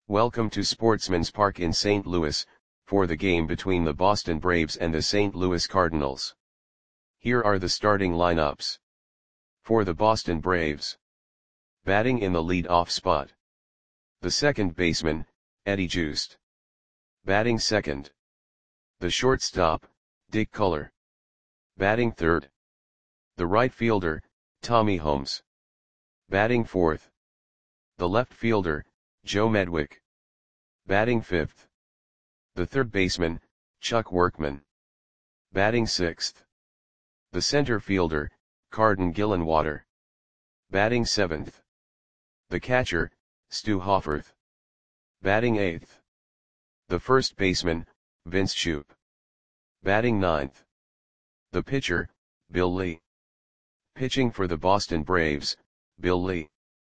Welcome to Sportsman's Park in St. Louis, for the game between the Boston Braves and the St. Louis Cardinals. Here are the starting lineups. For the Boston Braves. Batting in the lead-off spot. The second baseman, Eddie Joost. Batting second. The shortstop, Dick Culler. Batting third. The right fielder, Tommy Holmes. Batting fourth. The left fielder, Joe Medwick. Batting fifth. The third baseman, Chuck Workman. Batting sixth. The center fielder, Carden Gillenwater. Batting seventh. The catcher, Stu Hofferth. Batting eighth. The first baseman, Vince Shoop. Batting ninth. The pitcher, Bill Lee. Pitching for the Boston Braves, Bill Lee.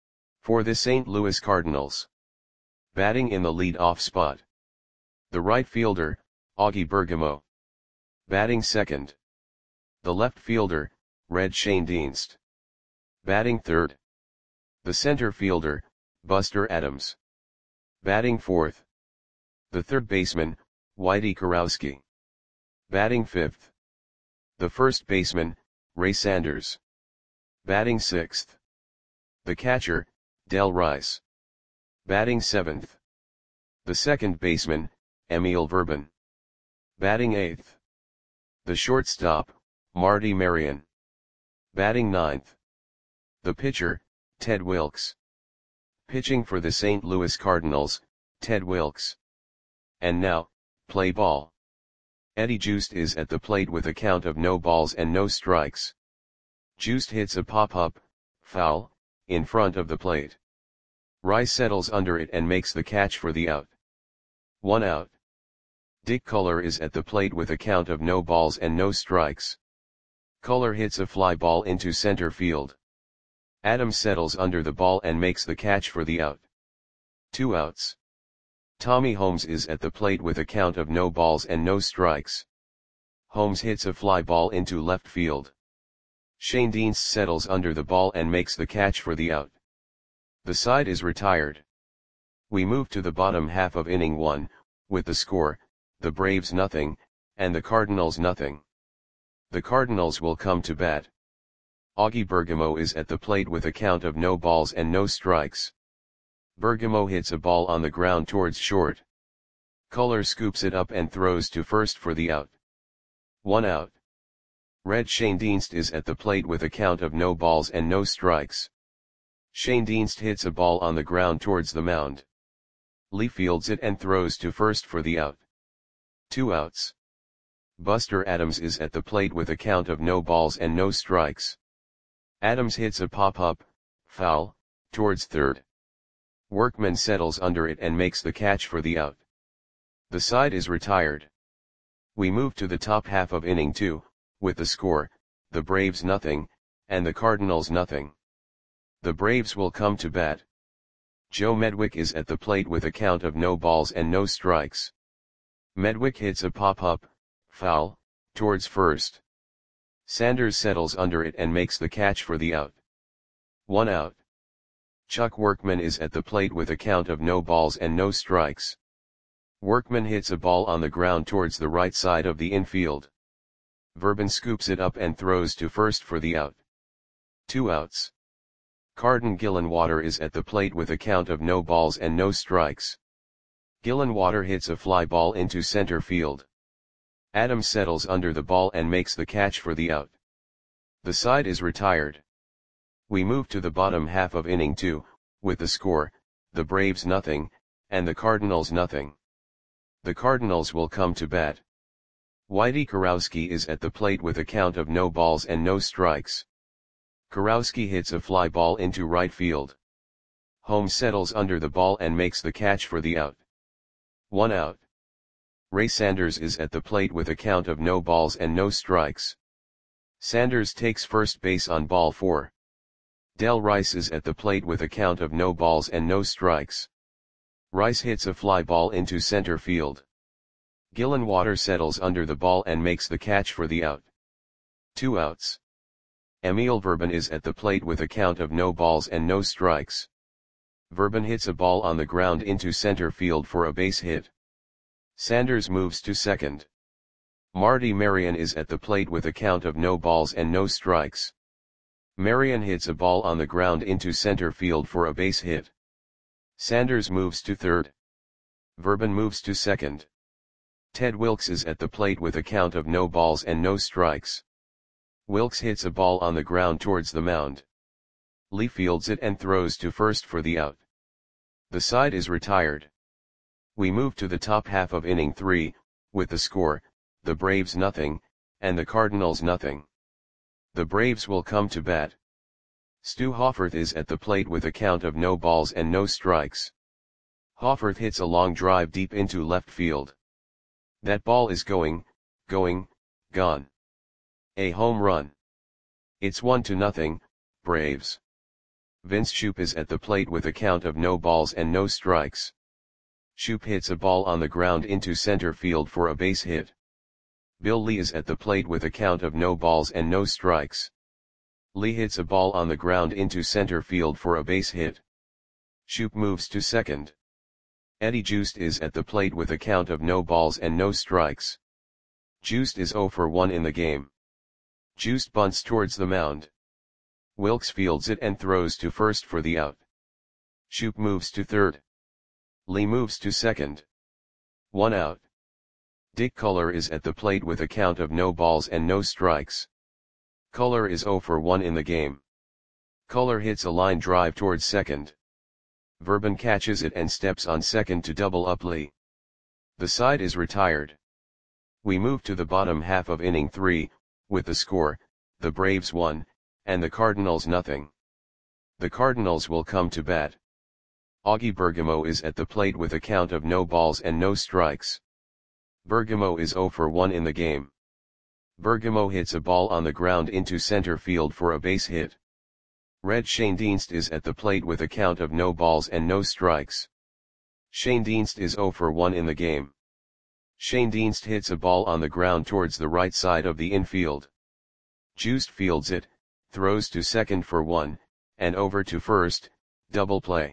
For the St. Louis Cardinals. Batting in the lead-off spot. The right fielder, Augie Bergamo. Batting second. The left fielder, Red Schoendienst. Batting third. The center fielder, Buster Adams. Batting fourth. The third baseman, Whitey Kurowski. Batting fifth. The first baseman, Ray Sanders. Batting sixth. The catcher, Del Rice. Batting seventh. The second baseman, Emil Verban. Batting eighth. The shortstop, Marty Marion. Batting ninth. The pitcher, Ted Wilkes. Pitching for the St. Louis Cardinals, Ted Wilkes. And now, play ball. Eddie Joost is at the plate with a count of no balls and no strikes. Joost hits a pop-up, foul, in front of the plate. Rice settles under it and makes the catch for the out. 1 out. Dick Culler is at the plate with a count of no balls and no strikes. Culler hits a fly ball into center field. Adams settles under the ball and makes the catch for the out. 2 outs. Tommy Holmes is at the plate with a count of no balls and no strikes. Holmes hits a fly ball into left field. Schoendienst settles under the ball and makes the catch for the out. The side is retired. We move to the bottom half of inning 1, with the score, the Braves nothing, and the Cardinals nothing. The Cardinals will come to bat. Augie Bergamo is at the plate with a count of no balls and no strikes. Bergamo hits a ball on the ground towards short. Culler scoops it up and throws to first for the out. 1 out. Red Schoendienst is at the plate with a count of no balls and no strikes. Schoendienst hits a ball on the ground towards the mound. Lee fields it and throws to first for the out. 2 outs. Buster Adams is at the plate with a count of no balls and no strikes. Adams hits a pop-up, foul, towards third. Workman settles under it and makes the catch for the out. The side is retired. We move to the top half of inning 2, with the score, the Braves nothing, and the Cardinals nothing. The Braves will come to bat. Joe Medwick is at the plate with a count of no balls and no strikes. Medwick hits a pop-up, foul, towards first. Sanders settles under it and makes the catch for the out. 1 out. Chuck Workman is at the plate with a count of no balls and no strikes. Workman hits a ball on the ground towards the right side of the infield. Verban scoops it up and throws to first for the out. 2 outs. Carden Gillenwater is at the plate with a count of no balls and no strikes. Gillenwater hits a fly ball into center field. Adams settles under the ball and makes the catch for the out. The side is retired. We move to the bottom half of inning 2, with the score, the Braves nothing, and the Cardinals nothing. The Cardinals will come to bat. Whitey Kurowski is at the plate with a count of no balls and no strikes. Kurowski hits a fly ball into right field. Holmes settles under the ball and makes the catch for the out. 1 out. Ray Sanders is at the plate with a count of no balls and no strikes. Sanders takes first base on ball 4. Del Rice is at the plate with a count of no balls and no strikes. Rice hits a fly ball into center field. Gillenwater settles under the ball and makes the catch for the out. 2 outs. Emil Verban is at the plate with a count of no balls and no strikes. Verban hits a ball on the ground into center field for a base hit. Sanders moves to second. Marty Marion is at the plate with a count of no balls and no strikes. Marion hits a ball on the ground into center field for a base hit. Sanders moves to third. Verban moves to second. Ted Wilkes is at the plate with a count of no balls and no strikes. Wilkes hits a ball on the ground towards the mound. Lee fields it and throws to first for the out. The side is retired. We move to the top half of inning 3, with the score, the Braves nothing, and the Cardinals nothing. The Braves will come to bat. Stu Hofferth is at the plate with a count of no balls and no strikes. Hofferth hits a long drive deep into left field. That ball is going, gone. A home run. It's 1-0, Braves. Vince Shoop is at the plate with a count of no balls and no strikes. Shoop hits a ball on the ground into center field for a base hit. Bill Lee is at the plate with a count of no balls and no strikes. Lee hits a ball on the ground into center field for a base hit. Shoop moves to second. Eddie Joost is at the plate with a count of no balls and no strikes. Joost is 0 for 1 in the game. Joost bunts towards the mound. Wilkes fields it and throws to first for the out. Shoop moves to third. Lee moves to second. 1 out. Dick Culler is at the plate with a count of no balls and no strikes. Culler is 0 for 1 in the game. Culler hits a line drive towards second. Verban catches it and steps on second to double up Lee. The side is retired. We move to the bottom half of inning 3, with the score, the Braves 1, and the Cardinals nothing. The Cardinals will come to bat. Augie Bergamo is at the plate with a count of no balls and no strikes. Bergamo is 0 for 1 in the game. Bergamo hits a ball on the ground into center field for a base hit. Red Schoendienst is at the plate with a count of no balls and no strikes. Schoendienst is 0 for 1 in the game. Schoendienst hits a ball on the ground towards the right side of the infield. Joost fields it, throws to second for 1, and over to first, double play.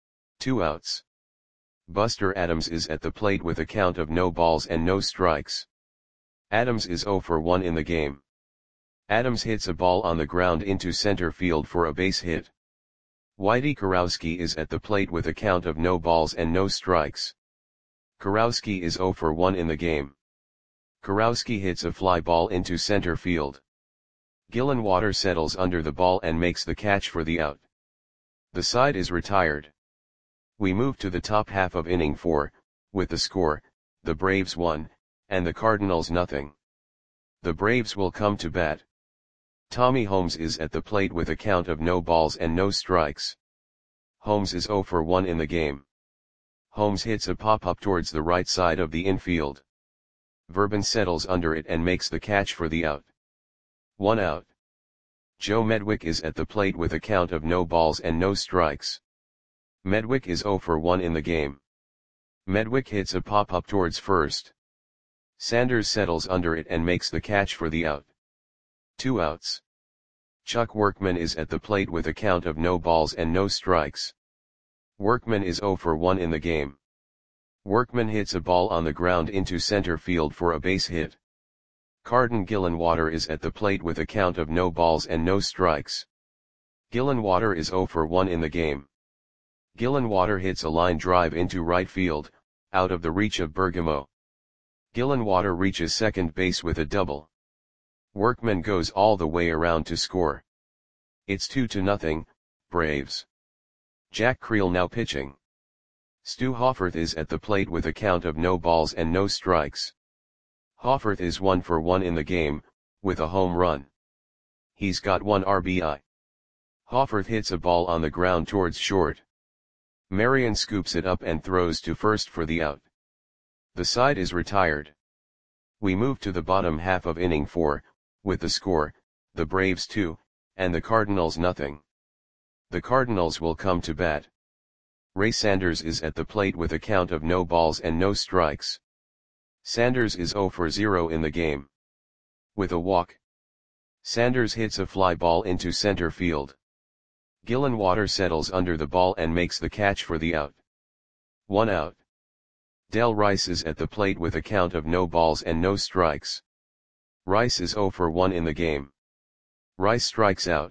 2 outs. Buster Adams is at the plate with a count of no balls and no strikes. Adams is 0 for 1 in the game. Adams hits a ball on the ground into center field for a base hit. Whitey Kurowski is at the plate with a count of no balls and no strikes. Kurowski is 0 for 1 in the game. Kurowski hits a fly ball into center field. Gillenwater settles under the ball and makes the catch for the out. The side is retired. We move to the top half of inning 4, with the score, the Braves 1, and the Cardinals nothing. The Braves will come to bat. Tommy Holmes is at the plate with a count of no balls and no strikes. Holmes is 0 for 1 in the game. Holmes hits a pop-up towards the right side of the infield. Verban settles under it and makes the catch for the out. 1 out. Joe Medwick is at the plate with a count of no balls and no strikes. Medwick is 0 for 1 in the game. Medwick hits a pop-up towards first. Sanders settles under it and makes the catch for the out. 2 outs. Chuck Workman is at the plate with a count of no balls and no strikes. Workman is 0 for 1 in the game. Workman hits a ball on the ground into center field for a base hit. Carden Gillenwater is at the plate with a count of no balls and no strikes. Gillenwater is 0 for 1 in the game. Gillenwater hits a line drive into right field, out of the reach of Bergamo. Gillenwater reaches second base with a double. Workman goes all the way around to score. It's 2-0, Braves. Jack Creel now pitching. Stu Hofferth is at the plate with a count of no balls and no strikes. Hofferth is 1 for 1 in the game, with a home run. He's got 1 RBI. Hofferth hits a ball on the ground towards short. Marion scoops it up and throws to first for the out. The side is retired. We move to the bottom half of inning 4, with the score, the Braves 2, and the Cardinals nothing. The Cardinals will come to bat. Ray Sanders is at the plate with a count of no balls and no strikes. Sanders is 0 for 0 in the game. With a walk. Sanders hits a fly ball into center field. Gillenwater settles under the ball and makes the catch for the out. 1 out. Del Rice is at the plate with a count of no balls and no strikes. Rice is 0 for 1 in the game. Rice strikes out.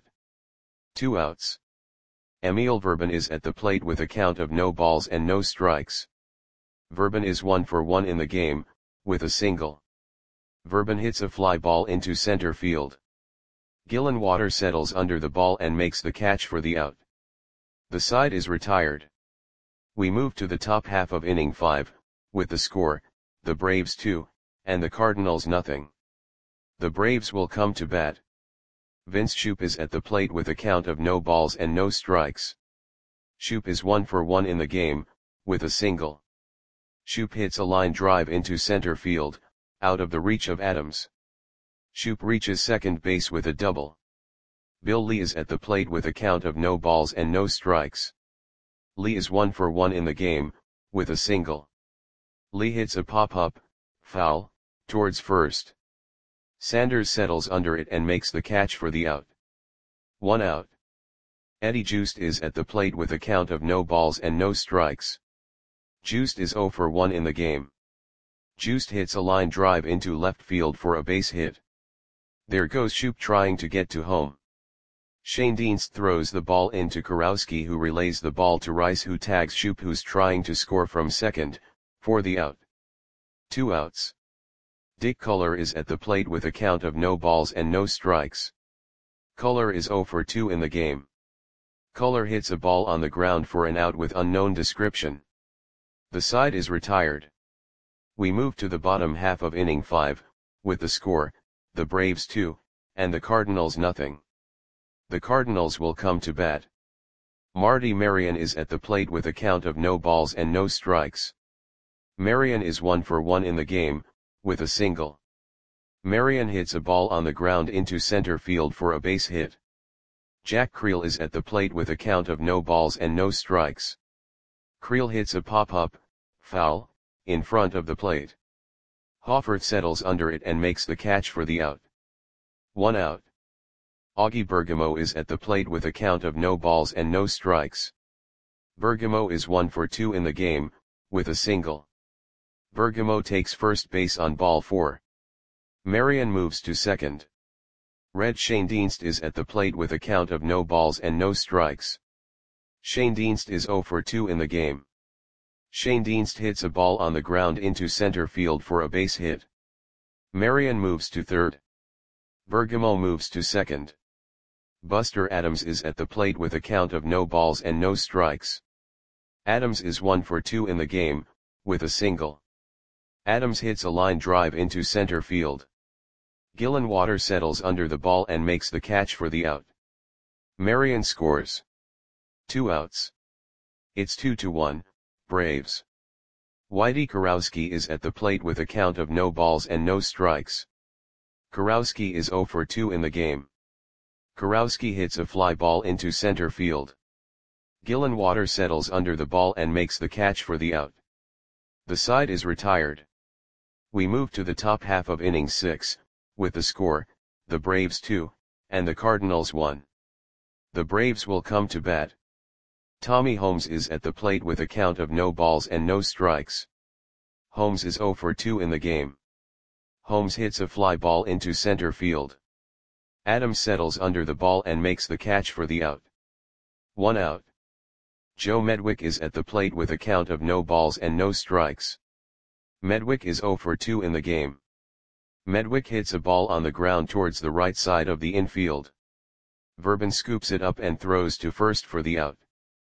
2 outs. Emil Verban is at the plate with a count of no balls and no strikes. Verban is 1 for 1 in the game, with a single. Verban hits a fly ball into center field. Gillenwater settles under the ball and makes the catch for the out. The side is retired. We move to the top half of inning 5, with the score, the Braves 2, and the Cardinals nothing. The Braves will come to bat. Vince Shoop is at the plate with a count of no balls and no strikes. Shoop is 1 for 1 in the game, with a single. Shoop hits a line drive into center field, out of the reach of Adams. Shoop reaches second base with a double. Bill Lee is at the plate with a count of no balls and no strikes. Lee is 1 for 1 in the game, with a single. Lee hits a pop-up, foul, towards first. Sanders settles under it and makes the catch for the out. 1 out. Eddie Joost is at the plate with a count of no balls and no strikes. Joost is 0 for 1 in the game. Joost hits a line drive into left field for a base hit. There goes Shoop trying to get to home. Shane Dienst throws the ball into Kurowski, who relays the ball to Rice, who tags Shoop, who's trying to score from second, for the out. 2 outs. Dick Culler is at the plate with a count of no balls and no strikes. Culler is 0 for 2 in the game. Culler hits a ball on the ground for an out with unknown description. The side is retired. We move to the bottom half of inning 5, with the score, the Braves 2, and the Cardinals nothing. The Cardinals will come to bat. Marty Marion is at the plate with a count of no balls and no strikes. Marion is 1 for 1 in the game, with a single. Marion hits a ball on the ground into center field for a base hit. Jack Creel is at the plate with a count of no balls and no strikes. Creel hits a pop-up, foul, in front of the plate. Hoffert settles under it and makes the catch for the out. 1 out. Augie Bergamo is at the plate with a count of no balls and no strikes. Bergamo is 1 for 2 in the game, with a single. Bergamo takes first base on ball 4. Marion moves to second. Red Shane Dienst is at the plate with a count of no balls and no strikes. Shane Dienst is 0 for 2 in the game. Shane Dienst hits a ball on the ground into center field for a base hit. Marion moves to third. Bergamo moves to second. Buster Adams is at the plate with a count of no balls and no strikes. Adams is 1 for 2 in the game, with a single. Adams hits a line drive into center field. Gillenwater settles under the ball and makes the catch for the out. Marion scores. 2 outs. It's 2-1, Braves. Whitey Kurowski is at the plate with a count of no balls and no strikes. Kurowski is 0 for 2 in the game. Kurowski hits a fly ball into center field. Gillenwater settles under the ball and makes the catch for the out. The side is retired. We move to the top half of inning 6, with the score, the Braves 2, and the Cardinals 1. The Braves will come to bat. Tommy Holmes is at the plate with a count of no balls and no strikes. Holmes is 0 for 2 in the game. Holmes hits a fly ball into center field. Adams settles under the ball and makes the catch for the out. 1 out. Joe Medwick is at the plate with a count of no balls and no strikes. Medwick is 0 for 2 in the game. Medwick hits a ball on the ground towards the right side of the infield. Verban scoops it up and throws to first for the out.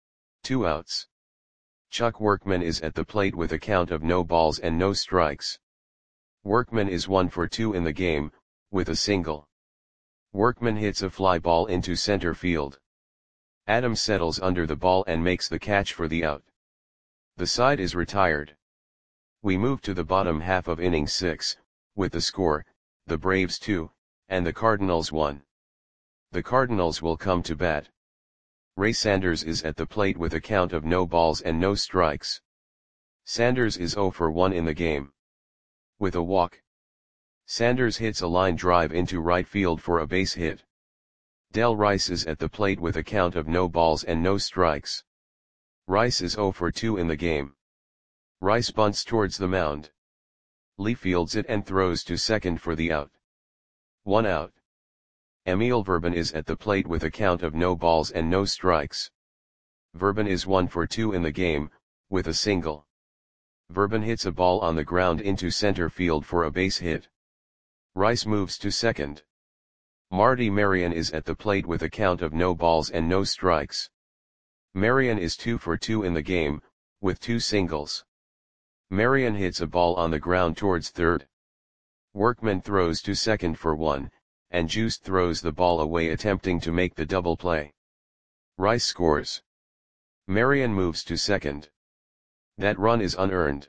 2 outs. Chuck Workman is at the plate with a count of no balls and no strikes. Workman is 1 for 2 in the game, with a single. Workman hits a fly ball into center field. Adams settles under the ball and makes the catch for the out. The side is retired. We move to the bottom half of inning 6, with the score, the Braves 2, and the Cardinals 1. The Cardinals will come to bat. Ray Sanders is at the plate with a count of no balls and no strikes. Sanders is 0 for 1 in the game. With a walk. Sanders hits a line drive into right field for a base hit. Del Rice is at the plate with a count of no balls and no strikes. Rice is 0 for 2 in the game. Rice bunts towards the mound. Lee fields it and throws to second for the out. 1 out. Emil Verban is at the plate with a count of no balls and no strikes. Verban is 1 for 2 in the game, with a single. Verban hits a ball on the ground into center field for a base hit. Rice moves to second. Marty Marion is at the plate with a count of no balls and no strikes. Marion is 2 for 2 in the game, with 2 singles. Marion hits a ball on the ground towards third. Workman throws to second for 1, and Juice throws the ball away attempting to make the double play. Rice scores. Marion moves to second. That run is unearned.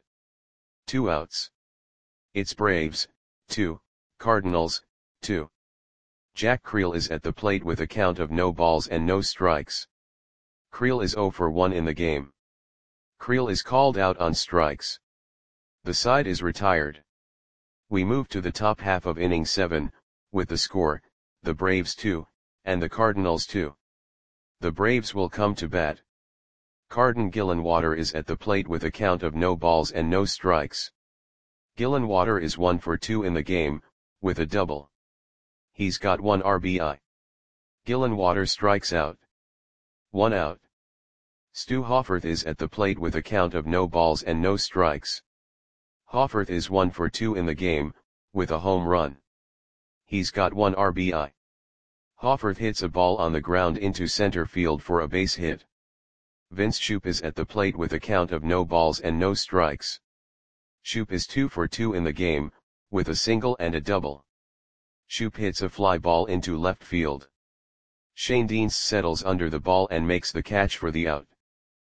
2 outs. It's Braves, 2, Cardinals, 2. Jack Creel is at the plate with a count of no balls and no strikes. Creel is 0 for 1 in the game. Creel is called out on strikes. The side is retired. We move to the top half of inning 7, with the score, the Braves 2, and the Cardinals 2. The Braves will come to bat. Carden Gillenwater is at the plate with a count of no balls and no strikes. Gillenwater is 1 for 2 in the game, with a double. He's got 1 RBI. Gillenwater strikes out. 1 out. Stu Hofferth is at the plate with a count of no balls and no strikes. Hofferth is 1 for 2 in the game, with a home run. He's got 1 RBI. Hofferth hits a ball on the ground into center field for a base hit. Vince Shoop is at the plate with a count of no balls and no strikes. Shoop is 2 for 2 in the game, with a single and a double. Shoop hits a fly ball into left field. Shane Dienst settles under the ball and makes the catch for the out.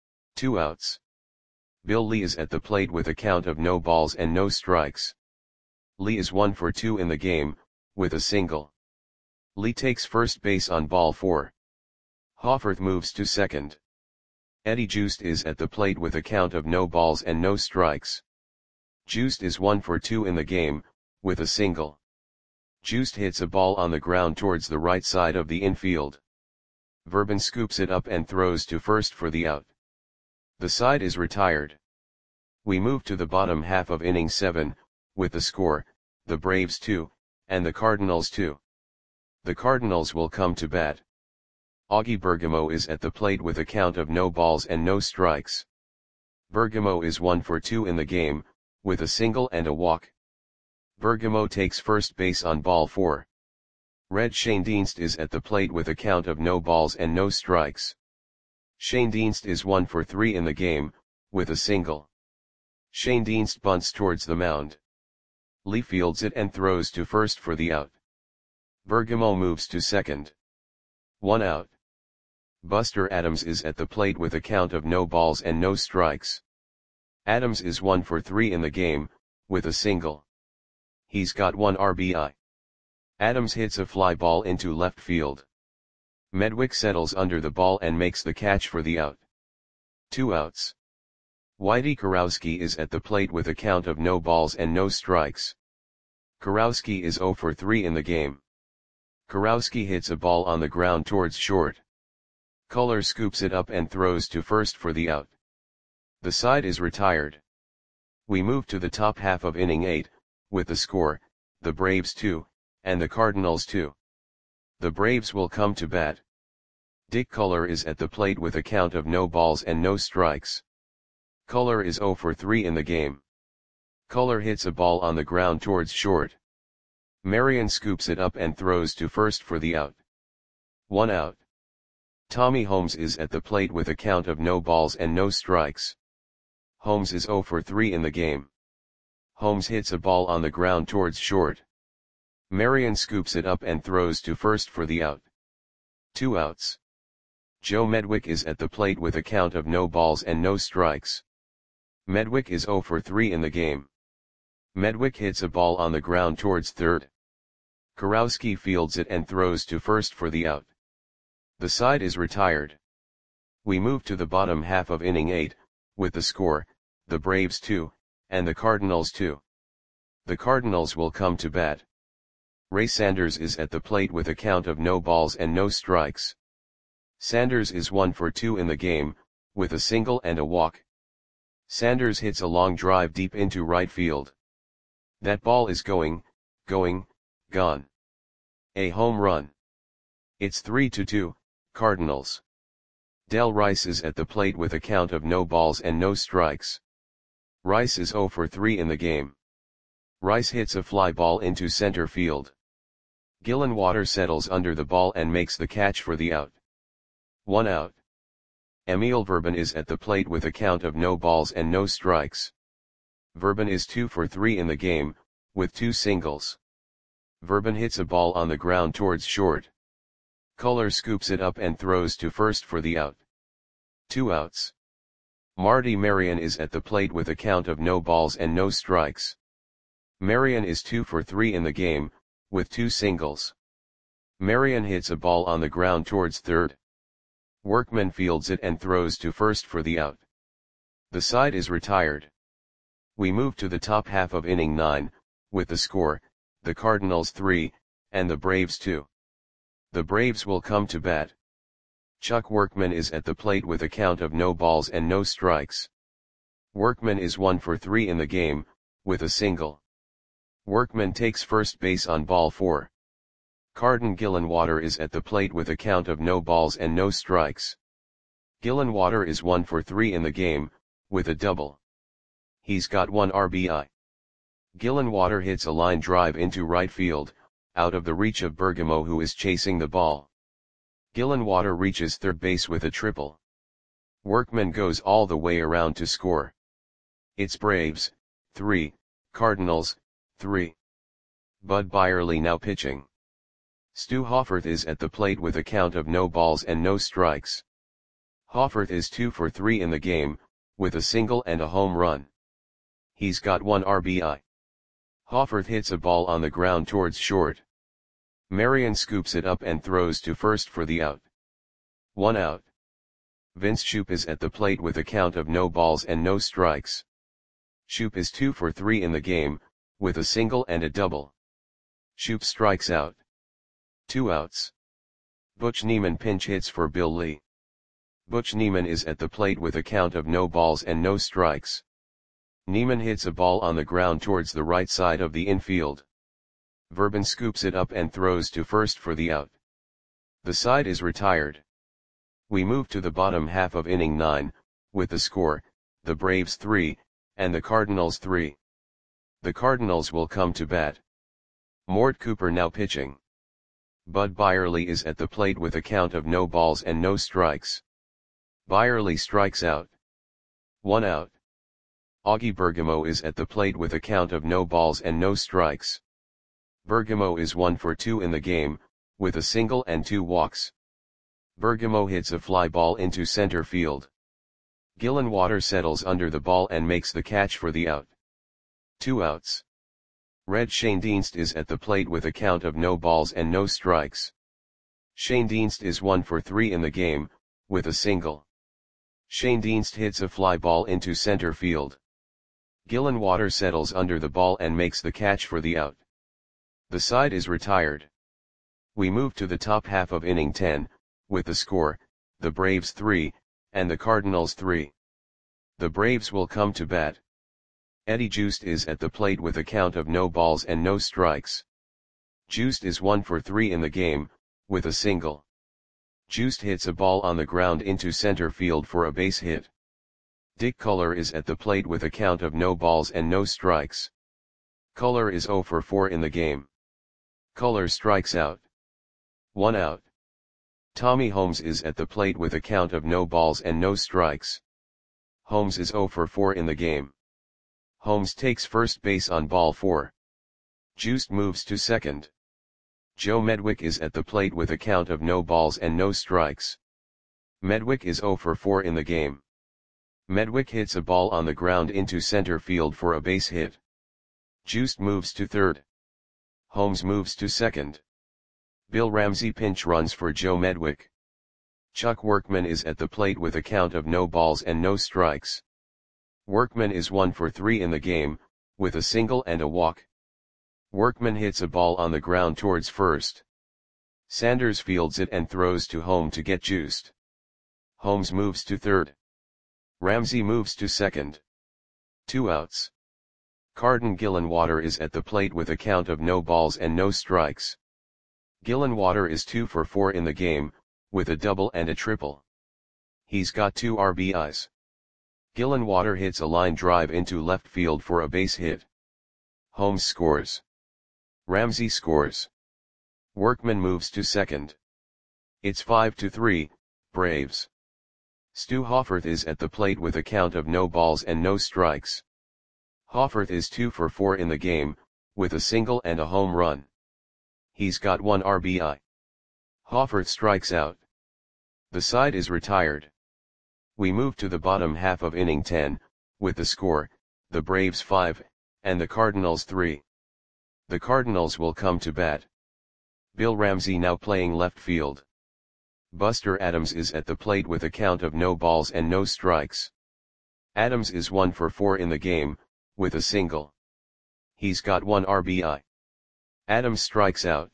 2 outs. Bill Lee is at the plate with a count of no balls and no strikes. Lee is 1 for 2 in the game, with a single. Lee takes first base on ball 4. Hofferth moves to second. Eddie Joost is at the plate with a count of no balls and no strikes. Joost is 1 for 2 in the game, with a single. Joost hits a ball on the ground towards the right side of the infield. Verban scoops it up and throws to first for the out. The side is retired. We move to the bottom half of inning 7, with the score, the Braves 2, and the Cardinals 2. The Cardinals will come to bat. Augie Bergamo is at the plate with a count of no balls and no strikes. Bergamo is 1 for 2 in the game, with a single and a walk. Bergamo takes first base on ball 4. Red Shane Dienst is at the plate with a count of no balls and no strikes. Shane Dienst is 1 for 3 in the game, with a single. Shane Dienst bunts towards the mound. Lee fields it and throws to first for the out. Bergamo moves to second. 1 out. Buster Adams is at the plate with a count of no balls and no strikes. Adams is 1 for 3 in the game, with a single. He's got 1 RBI. Adams hits a fly ball into left field. Medwick settles under the ball and makes the catch for the out. 2 outs. Whitey Kurowski is at the plate with a count of no balls and no strikes. Kurowski is 0 for 3 in the game. Kurowski hits a ball on the ground towards short. Culler scoops it up and throws to first for the out. The side is retired. We move to the top half of inning 8, with the score, the Braves 2, and the Cardinals 2. The Braves will come to bat. Dick Culler is at the plate with a count of no balls and no strikes. Culler is 0 for 3 in the game. Culler hits a ball on the ground towards short. Marion scoops it up and throws to first for the out. 1 out. Tommy Holmes is at the plate with a count of no balls and no strikes. Holmes is 0 for 3 in the game. Holmes hits a ball on the ground towards short. Marion scoops it up and throws to first for the out. 2 outs. Joe Medwick is at the plate with a count of no balls and no strikes. Medwick is 0 for 3 in the game. Medwick hits a ball on the ground towards third. Kurowski fields it and throws to first for the out. The side is retired. We move to the bottom half of inning 8, with the score, the Braves 2, and the Cardinals 2. The Cardinals will come to bat. Ray Sanders is at the plate with a count of no balls and no strikes. Sanders is 1 for 2 in the game, with a single and a walk. Sanders hits a long drive deep into right field. That ball is gone. A home run. It's 3-2, Cardinals. Del Rice is at the plate with a count of no balls and no strikes. Rice is 0 for 3 in the game. Rice hits a fly ball into center field. Gillenwater settles under the ball and makes the catch for the out. 1 out. Emil Verban is at the plate with a count of no balls and no strikes. Verban is 2 for 3 in the game, with 2 singles. Verban hits a ball on the ground towards short. Culler scoops it up and throws to first for the out. 2 outs. Marty Marion is at the plate with a count of no balls and no strikes. Marion is 2 for 3 in the game, with 2 singles. Marion hits a ball on the ground towards third. Workman fields it and throws to first for the out. The side is retired. We move to the top half of inning 9, with the score, the Cardinals 3, and the Braves 2. The Braves will come to bat. Chuck Workman is at the plate with a count of no balls and no strikes. Workman is 1 for 3 in the game, with a single. Workman takes first base on ball 4. Carden Gillenwater is at the plate with a count of no balls and no strikes. Gillenwater is 1 for 3 in the game, with a double. He's got 1 RBI. Gillenwater hits a line drive into right field, out of the reach of Bergamo, who is chasing the ball. Gillenwater reaches third base with a triple. Workman goes all the way around to score. It's Braves 3, Cardinals 3. Bud Byerly now pitching. Stu Hofferth is at the plate with a count of no balls and no strikes. Hofferth is 2 for 3 in the game, with a single and a home run. He's got 1 RBI. Hofferth hits a ball on the ground towards short. Marion scoops it up and throws to first for the out. 1 out. Vince Shoop is at the plate with a count of no balls and no strikes. Shoop is 2 for 3 in the game, with a single and a double. Shoop strikes out. 2 outs. Butch Neiman pinch hits for Bill Lee. Butch Neiman is at the plate with a count of no balls and no strikes. Neiman hits a ball on the ground towards the right side of the infield. Verban scoops it up and throws to first for the out. The side is retired. We move to the bottom half of inning 9, with the score, the Braves 3, and the Cardinals 3. The Cardinals will come to bat. Mort Cooper now pitching. Bud Byerly is at the plate with a count of no balls and no strikes. Byerly strikes out. 1 out. Augie Bergamo is at the plate with a count of no balls and no strikes. Bergamo is 1 for 2 in the game, with a single and 2 walks. Bergamo hits a fly ball into center field. Gillenwater settles under the ball and makes the catch for the out. 2 outs. Red Schoendienst is at the plate with a count of no balls and no strikes. Schoendienst is 1 for 3 in the game, with a single. Schoendienst hits a fly ball into center field. Gillenwater settles under the ball and makes the catch for the out. The side is retired. We move to the top half of inning 10, with the score, the Braves 3, and the Cardinals 3. The Braves will come to bat. Eddie Joost is at the plate with a count of no balls and no strikes. Joost is 1 for 3 in the game, with a single. Joost hits a ball on the ground into center field for a base hit. Dick Culler is at the plate with a count of no balls and no strikes. Culler is 0 for 4 in the game. Culler strikes out. 1 out. Tommy Holmes is at the plate with a count of no balls and no strikes. Holmes is 0 for 4 in the game. Holmes takes first base on ball 4. Joost moves to second. Joe Medwick is at the plate with a count of no balls and no strikes. Medwick is 0 for 4 in the game. Medwick hits a ball on the ground into center field for a base hit. Joost moves to third. Holmes moves to second. Bill Ramsey pinch runs for Joe Medwick. Chuck Workman is at the plate with a count of no balls and no strikes. Workman is 1 for 3 in the game, with a single and a walk. Workman hits a ball on the ground towards first. Sanders fields it and throws to home to get juiced. Holmes moves to third. Ramsey moves to second. 2 outs. Carden Gillenwater is at the plate with a count of no balls and no strikes. Gillenwater is 2 for 4 in the game, with a double and a triple. He's got 2 RBIs. Gillenwater hits a line drive into left field for a base hit. Holmes scores. Ramsey scores. Workman moves to second. It's 5-3, Braves. Stu Hoffarth is at the plate with a count of no balls and no strikes. Hoffarth is 2 for 4 in the game, with a single and a home run. He's got 1 RBI. Hoffarth strikes out. The side is retired. We move to the bottom half of inning 10, with the score, the Braves 5, and the Cardinals 3. The Cardinals will come to bat. Bill Ramsey now playing left field. Buster Adams is at the plate with a count of no balls and no strikes. Adams is 1 for 4 in the game, with a single. He's got 1 RBI. Adams strikes out.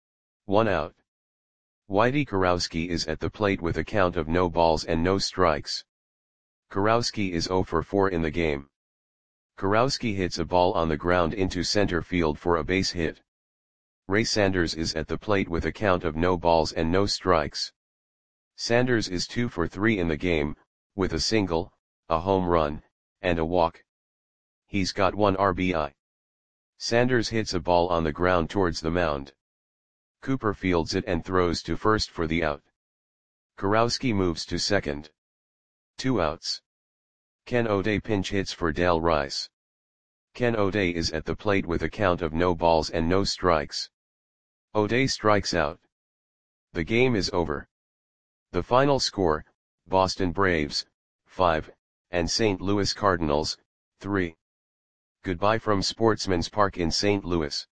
1 out. Whitey Kurowski is at the plate with a count of no balls and no strikes. Kurowski is 0 for 4 in the game. Kurowski hits a ball on the ground into center field for a base hit. Ray Sanders is at the plate with a count of no balls and no strikes. Sanders is 2 for 3 in the game, with a single, a home run, and a walk. He's got 1 RBI. Sanders hits a ball on the ground towards the mound. Cooper fields it and throws to first for the out. Kurowski moves to second. 2 outs. Ken O'Day pinch hits for Dale Rice. Ken O'Day is at the plate with a count of no balls and no strikes. O'Day strikes out. The game is over. The final score, Boston Braves, 5, and St. Louis Cardinals, 3. Goodbye from Sportsman's Park in St. Louis.